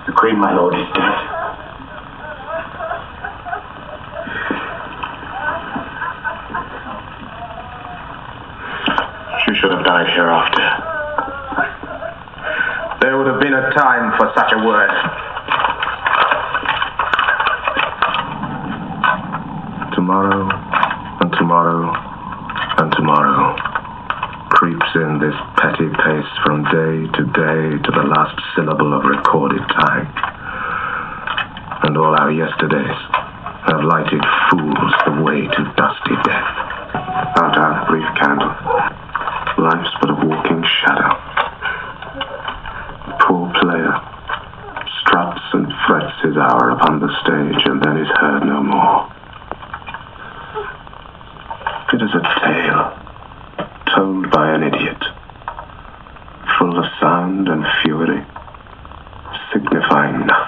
The Queen, my lord, is dead. She should have died hereafter. There would have been a time for such a word. Tomorrow, and tomorrow, and tomorrow creeps in this petty pace from day to the last syllable of recorded time. And all our yesterdays have lighted fools the way to dusty death. Out our brief candle, life's but a walking shadow. The poor player struts and frets his hour upon the stage and then is heard no more. It is a tale told by an idiot, full of sound and fury, signifying nothing.